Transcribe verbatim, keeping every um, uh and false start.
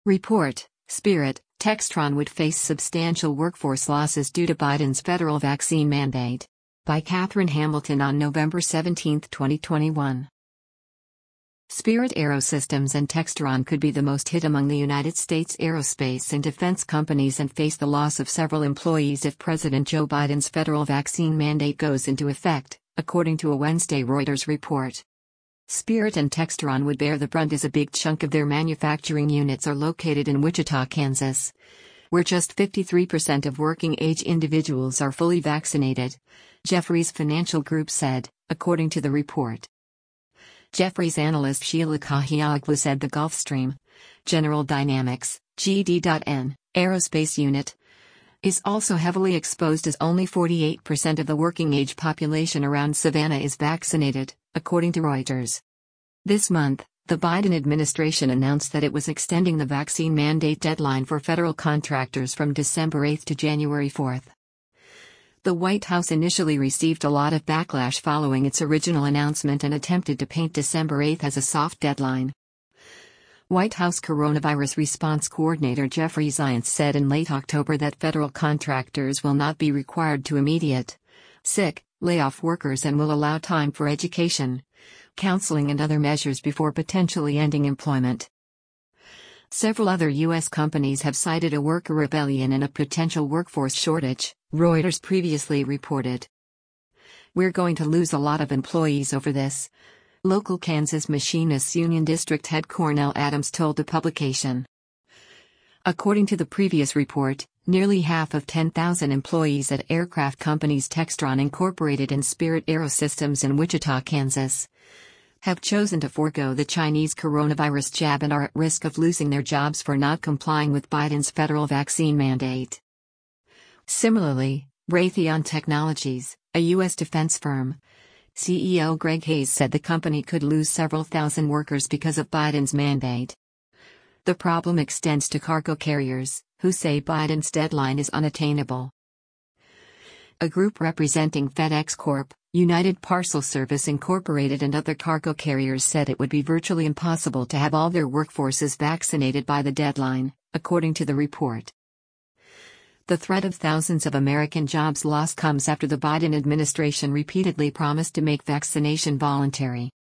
Report: Spirit, Textron would face substantial workforce losses due to Biden's federal vaccine mandate. By Catherine Hamilton on November seventeenth, twenty twenty-one. Spirit AeroSystems and Textron could be the most hit among the United States aerospace and defense companies and face the loss of several employees if President Joe Biden's federal vaccine mandate goes into effect, according to a Wednesday Reuters report. Spirit and Textron would bear the brunt as a big chunk of their manufacturing units are located in Wichita, Kansas, where just fifty-three percent of working-age individuals are fully vaccinated, Jefferies Financial Group said, according to the report. Jefferies analyst Sheila Kahyaoglu said the Gulfstream, General Dynamics, G D N, aerospace unit, is also heavily exposed as only forty-eight percent of the working-age population around Savannah is vaccinated, according to Reuters. This month, the Biden administration announced that it was extending the vaccine mandate deadline for federal contractors from December eighth to January fourth. The White House initially received a lot of backlash following its original announcement and attempted to paint December eighth as a soft deadline. White House Coronavirus Response Coordinator Jeffrey Zients said in late October that federal contractors will not be required to immediate sick layoff workers and will allow time for education, counseling and other measures before potentially ending employment. Several other U S companies have cited a worker rebellion and a potential workforce shortage, Reuters previously reported. "We're going to lose a lot of employees over this," local Kansas Machinists Union District head Cornell Adams told the publication. According to the previous report, nearly half of ten thousand employees at aircraft companies Textron Incorporated and Spirit AeroSystems in Wichita, Kansas, have chosen to forego the Chinese coronavirus jab and are at risk of losing their jobs for not complying with Biden's federal vaccine mandate. Similarly, Raytheon Technologies, a U S defense firm, C E O Greg Hayes said the company could lose several thousand workers because of Biden's mandate. The problem extends to cargo carriers, who say Biden's deadline is unattainable. A group representing FedEx Corp, United Parcel Service Incorporated and other cargo carriers said it would be virtually impossible to have all their workforces vaccinated by the deadline, according to the report. The threat of thousands of American jobs lost comes after the Biden administration repeatedly promised to make vaccination voluntary.